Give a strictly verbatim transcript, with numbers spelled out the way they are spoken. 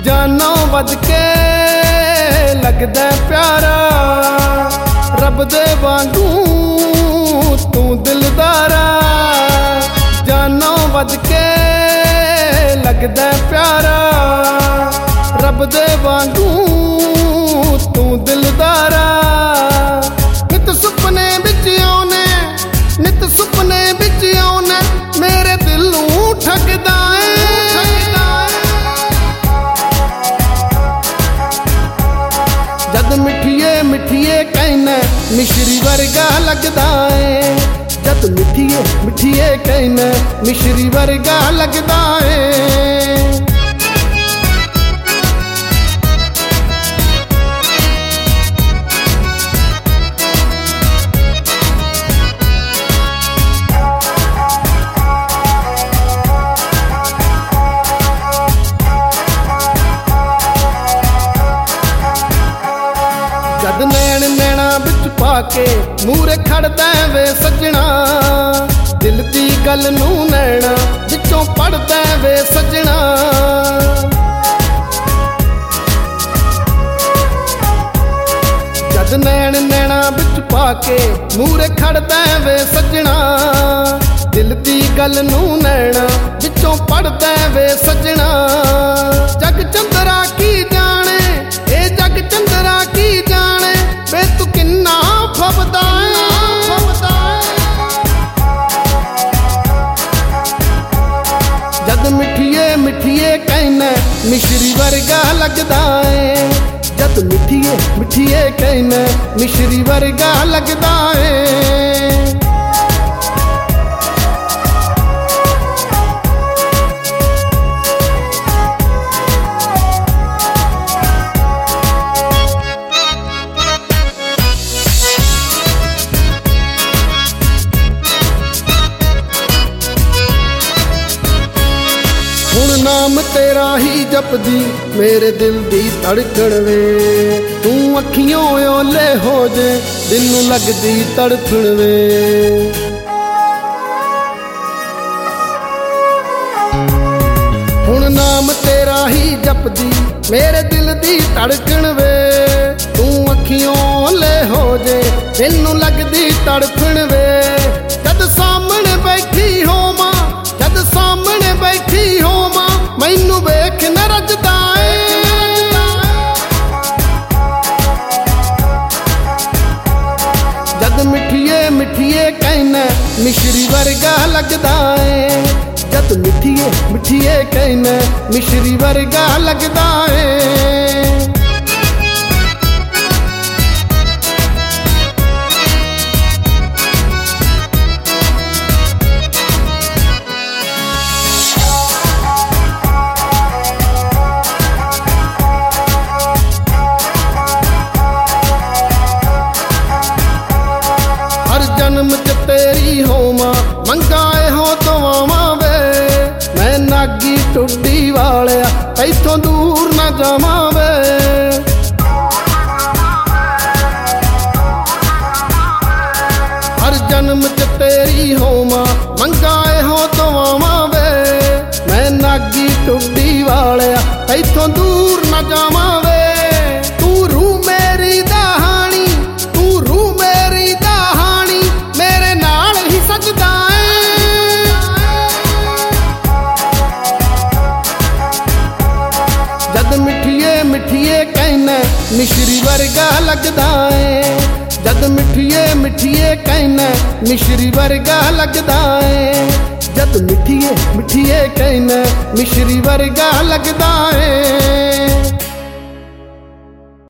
ਜਾਨੋਂ ਵੱਧ ਕੇ ਲੱਗਦਾ ਪਿਆਰਾ, ਰੱਬ ਦੇ ਵਾਂਗੂ ਤੂੰ ਦਿਲਦਾਰਾ। ਜਾਨੋਂ ਵੱਧ ਕੇ ਲੱਗਦਾ ਪਿਆਰਾ, ਰੱਬ ਦੇ ਵਾਂਗੂ ਤੂੰ ਦਿਲਦਾਰਾ। ਨਿਤ ਸੁਪਨੇ ਵਿੱਚ ਆਉਨੇ, ਨਿਤ ਸੁਪਨੇ ਵਿੱਚ ਆਉਨੇ, ਮੇਰੇ ਦਿਲ ਨੂੰ ਠੱਗਦਾ ਏ। ਜਦ ਮਿੱਠੀਏ ਮਿੱਠੀਏ ਕਹਿਣਾ ਮਿਸ਼ਰੀ ਵਰਗਾ ਲੱਗਦਾ ਏ। ਜਦ ਮਿੱਠੀਏ ਮਿੱਠੀਏ ਕਹਿਣਾ ਮਿਸ਼ਰੀ ਵਰਗਾ ਲੱਗਦਾ ਏ। ਜਦ ਨੈਣ ਨੈਣਾ ਵਿੱਚ ਪਾ ਕੇ ਮੂਹਰੇ ਖੜਦਾ ਵੇ ਸੱਜਣਾ, ਦਿਲ ਦੀ ਗੱਲ ਨੂੰ ਨੈਣਾ ਵਿੱਚੋਂ ਪੜਦਾ ਵੇ ਸੱਜਣਾ। ਜਦ ਨੈਣ ਨੈਣਾ ਵਿੱਚ ਪਾ ਕੇ ਮੂਹਰੇ ਖੜਦਾ ਵੇ ਸੱਜਣਾ, ਦਿਲ ਦੀ ਗੱਲ ਨੂੰ ਨੈਣਾ ਵਿੱਚੋਂ ਪੜਦਾ ਵੇ ਸੱਜਣਾ। ਜਗ ਚੰਦਰਾ ਕੀ ਜਾਣੇ, ਇਹ ਜਗ ਚੰਦਰਾ ਕੀ ਜਾਣੇ, ਵੇ ਤੂੰ ਕਿੰਨਾ ਫਬਦਾ ਏ। ਜਦ ਮਿੱਠੀਏ ਮਿੱਠੀਏ ਕਹਿਣਾ ਮਿਸ਼ਰੀ ਵਰਗਾ ਲੱਗਦਾ ਏ। ਜਦ ਮਿੱਠੀਏ ਮਿੱਠੀਏ ਕਹਿਣਾ ਮਿਸ਼ਰੀ ਵਰਗਾ ਲੱਗਦਾ ਏ। ਹੁਣ ਨਾਮ ਤੇਰਾ ਹੀ ਜਪਦੀ ਮੇਰੇ ਦਿਲ ਦੀ ਧੜਕਣ ਵੇ, ਤੂੰ ਅੱਖੀਓਂ ਓਲੇ ਹੋ ਜੇ ਦਿਲ ਨੂੰ ਲੱਗਦੀ ਤੜਫਣ ਵੇ। ਹੁਣ ਨਾਮ ਤੇਰਾ ਹੀ ਜਪਦੀ ਮੇਰੇ ਦਿਲ ਦੀ ਧੜਕਣ ਵੇ, ਤੂੰ ਅੱਖੀਓਂ ਓਲੇ ਹੋ ਜੇ ਦਿਲ ਨੂੰ ਲੱਗਦੀ ਤੜਫਣ ਵੇ। ਜਦ ਸਾਹਮਣੇ ਬੈਠੀ ਹੋਵਾਂ, ਜਦ ਸਾਹਮਣੇ ਬੈਠੀ ਹੋਵਾਂ, ਮੈਨੂੰ ਵੇਖ ਨਾ ਰੱਜਦਾ ਏ। ਜਦ ਮਿੱਠੀਏ ਮਿੱਠੀਏ ਕਹਿਣਾ ਮਿਸ਼ਰੀ ਵਰਗਾ ਲੱਗਦਾ ਏ। ਜਦ ਮਿੱਠੀਏ ਮਿੱਠੀਏ ਕਹਿਣਾ ਮਿਸ਼ਰੀ ਵਰਗਾ ਲੱਗਦਾ ਏ। ਜਨਮ ਚ ਤੇਰੀ ਹੋਵਾਂ ਮੰਗਾ ਇਹੋ ਦੁਆਵਾਂ ਵੇ, ਮੈਂ ਨਾਗੀ ਟੁੱਡੀ ਵਾਲਿਆ ਇੱਥੋਂ ਦੂਰ ਨਾ ਜਾਵਾਂ ਵੇ। ਹਰ ਜਨਮ ਚ ਤੇਰੀ ਹੋਵਾਂ ਮੰਗਾ ਇਹੋ ਦੁਆਵਾਂ ਵੇ, ਮੈਂ ਨਾਗੀ ਟੁੱਡੀ ਵਾਲਿਆ ਇੱਥੋਂ ਦੂਰ ਨਾ ਜਾਵਾਂ ਵੇ। ਤੂੰ ਰੂਹ ਮੇਰੀ ਦਹਾਣੀ, ਤੂੰ ਰੂਹ ਮੇਰੀ ਦਹਾਣੀ, ਮੇਰੇ ਨਾਲ ਹੀ ਸਜਦਾ ਏ। ਜਦ ਮਿੱਠੀਏ ਮਿੱਠੀਏ ਕਹਿਣਾ ਮਿਸ਼ਰੀ ਵਰਗਾ ਲੱਗਦਾ ਏ। ਜਦ ਮਿੱਠੀਏ ਮਿੱਠੀਏ ਕਹਿਣਾ ਮਿਸ਼ਰੀ ਵਰਗਾ ਲੱਗਦਾ ਏ। ਜਦ ਮਿੱਠੀਏ ਮਿੱਠੀਏ ਕਹਿਣਾ ਮਿਸ਼ਰੀ ਵਰਗਾ ਲੱਗਦਾ ਏ।